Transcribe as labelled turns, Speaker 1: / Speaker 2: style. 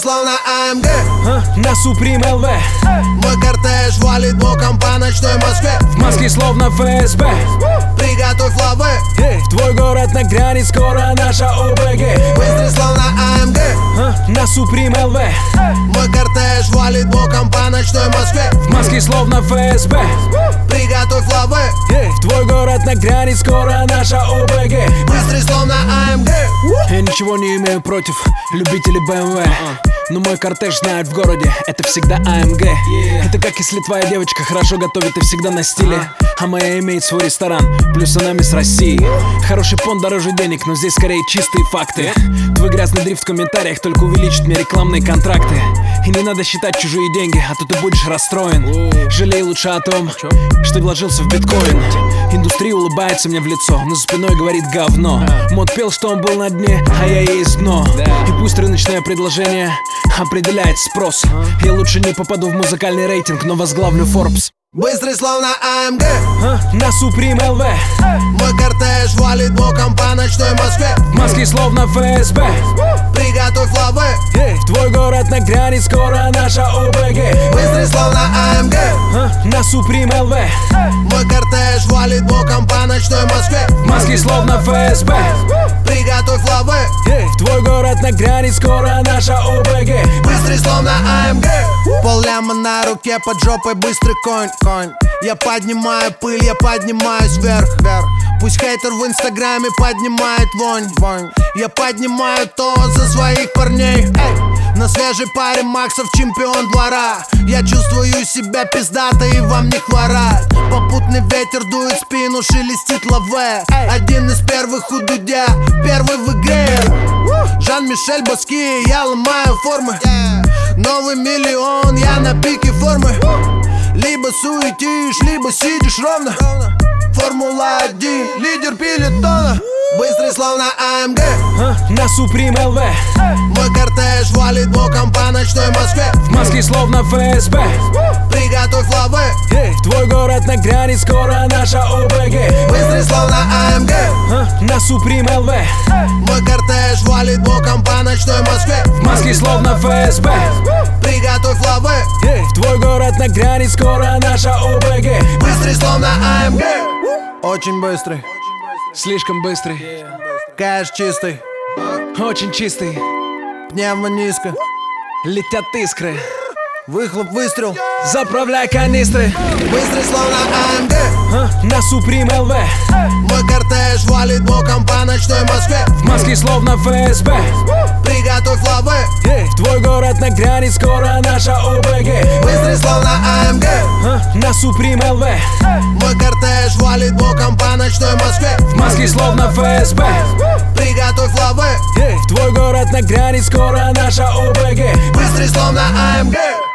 Speaker 1: словно АМГ.
Speaker 2: На Supreme LV.
Speaker 1: Мой кортеж валит боком по ночной Москве.
Speaker 2: В маске словно ФСБ.
Speaker 1: Приготовь лавы.
Speaker 2: В твой город на грани, скоро наша ОБГ.
Speaker 1: Быстрый словно АМГ.
Speaker 2: На Supreme LV.
Speaker 1: Мой кортеж валит боком по ночной Москве.
Speaker 2: В маске словно ФСБ.
Speaker 1: Приготовь лавы.
Speaker 2: В твой город на грани, скоро наша ОБГ.
Speaker 1: Быстрый словно АМГ.
Speaker 2: Я ничего не имею против любителей BMW, но мой кортеж знают в городе, это всегда АМГ. Это как если твоя девочка хорошо готовит и всегда на стиле, а моя имеет свой ресторан, плюс она мисс России. Хороший понт дороже денег, но здесь скорее чистые факты. Твой грязный дрифт в комментариях только увеличит мне рекламные контракты. И не надо считать чужие деньги, а то ты будешь расстроен. Жалей лучше о том, что вложился в биткоин. Индустрия улыбается мне в лицо, но за спиной говорит говно. Мод пел, что он был на дне, а я есть дно. И пусть рыночное предложение определяет спрос. Я лучше не попаду в музыкальный рейтинг, но возглавлю Forbes.
Speaker 1: Быстрый словно АМГ.
Speaker 2: На Supreme LV.
Speaker 1: Мой кортеж валит боком по ночной Москве.
Speaker 2: В маске словно ФСБ.
Speaker 1: Приготовь лавы.
Speaker 2: В твой город на грани, скоро наша ОБГ.
Speaker 1: Быстрый словно АМГ.
Speaker 2: На Supreme LV.
Speaker 1: Мой кортеж валит боком по ночной Москве.
Speaker 2: В маске словно ФСБ.
Speaker 1: Приготовь лавы.
Speaker 2: В твой город на грани, скоро наша ОБГ.
Speaker 1: Быстрый словно АМГ. Полляма на руке, под жопой быстрый конь. Я поднимаю пыль, я поднимаюсь вверх. Пусть хейтер в инстаграме поднимает вонь. Я поднимаю то за своих парней. На свежей паре Максов чемпион двора. Я чувствую себя пиздато и вам не хворать. Попутный ветер дует в спину, шелестит лаве. Один из первых у Дудя, первый в игре. Жан-Мишель Баски, я ломаю формы. Новый миллион, я на пике формы. Либо суетишь, либо сидишь ровно. Формула-1, лидер пелотона. Быстрый словно АМГ.
Speaker 2: На Supreme LV.
Speaker 1: Мой кортеж валит боком по ночной Москве.
Speaker 2: В маске словно ФСБ.
Speaker 1: Приготовь лавы.
Speaker 2: В твой город на грани, скоро наша ОБГ.
Speaker 1: Быстрый словно АМГ.
Speaker 2: На Supreme LV.
Speaker 1: Мой кортеж валит боком по ночной Москве.
Speaker 2: В маске словно ФСБ.
Speaker 1: Приготовь лавы.
Speaker 2: В твой город на грани, скоро наша ОБГ.
Speaker 1: Быстрый словно АМГ. Очень быстрый.
Speaker 2: Слишком быстрый.
Speaker 1: Кэш чистый.
Speaker 2: Очень чистый.
Speaker 1: Пневмо низко.
Speaker 2: Летят искры.
Speaker 1: Выхлоп, выстрел.
Speaker 2: Заправляй канистры.
Speaker 1: Быстрый словно АМГ.
Speaker 2: На Supreme LV.
Speaker 1: Мой кортеж валит боком по ночной Москве.
Speaker 2: В маске словно ФСБ.
Speaker 1: Приготовь лавы.
Speaker 2: В твой город на грани, скоро наша ОБГ.
Speaker 1: Быстрый словно АМГ.
Speaker 2: На Supreme LV.
Speaker 1: Мой кортеж валит боком по ночной Москве.
Speaker 2: В маске словно ФСБ.
Speaker 1: Приготовь лавы.
Speaker 2: В твой город на грани, скоро наша ОБГ.
Speaker 1: Быстрый словно АМГ.